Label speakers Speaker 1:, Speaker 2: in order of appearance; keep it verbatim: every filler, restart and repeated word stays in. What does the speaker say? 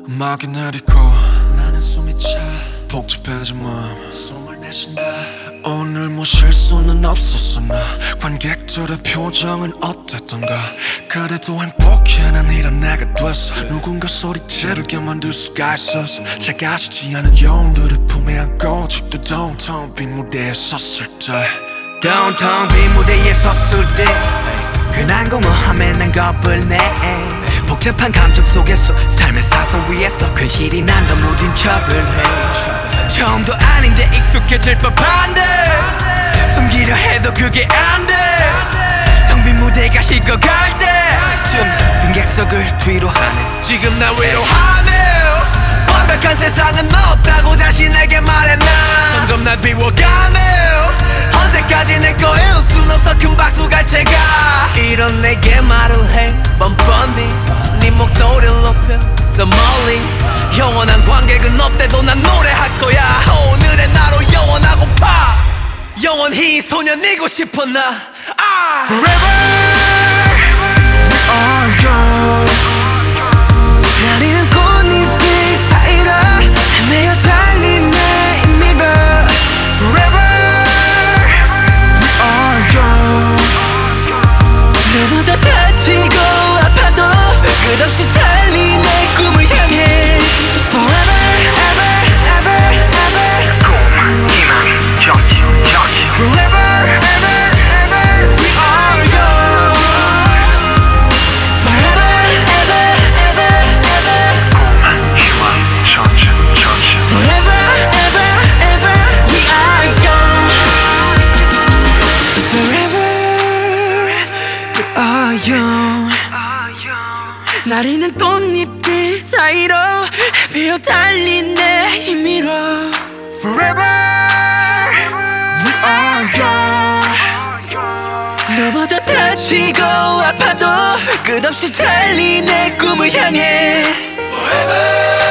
Speaker 1: 음악이 내리고 나는 숨이 차 복잡해진 마음 숨을 내쉰다. 오늘 뭐 실수는 없었어. 나 관객들의 표정은 어땠던가. 그래도 행복해 난 이런 내가 됐어. 누군가 소리 지르게 만들 수가 있었어. 작아지지 않은 영웅들을 품에 안고 아직도 downtown 빈 무대에 섰을 때
Speaker 2: downtown 빈 무대에 섰을 때 흔한 공허함에 난 겁을 내. 복잡한 감정 속에서 삶의 사선 위에서 근실이 난 더 무딘 척을 해. 처음도 아닌데 익숙해질 법한데 숨기려 해도 그게 안돼. 텅 빈 무대가 식어갈 때쯤 빈객석을 뒤로 하네. 지금 날 위로하네. 완벽한 세상은 없다고 자신에게 말해. 난 점점 날 비워가네. 언제까지 내 거일 순 없어. 큰 박수 갈 제가 이런 내게 말을 해 뻔뻔히. 네 목소리를 높여 더 멀리. 영원한 관객은 없대도 난 노래할 거야. 오늘의 나로 영원하고파. 영원히 소년이고 싶어 나. 아!
Speaker 1: Forever we are young.
Speaker 2: 나리는 꽃잎이 사이로 헤매어 달리네 이 mirror.
Speaker 1: Forever we are young.
Speaker 2: 넘어져 다치고 아파도 끝없이 달리 내 꿈을 향해. Forever, ever, ever, ever.
Speaker 3: 꿈, 희망, 정치, 정치.
Speaker 1: Forever ever ever we are young.
Speaker 2: Forever, ever, ever, ever.
Speaker 3: 꿈, 희망, 정치, 정치.
Speaker 2: Forever, ever, ever, we are young. Forever, we are young. 나리는 꽃잎들 사이로 헤매어 달린 내 힘으로.
Speaker 1: Forever we are young.
Speaker 2: 넘어져 다치고 아파도 끝없이 달린 내 꿈을 향해.
Speaker 1: Forever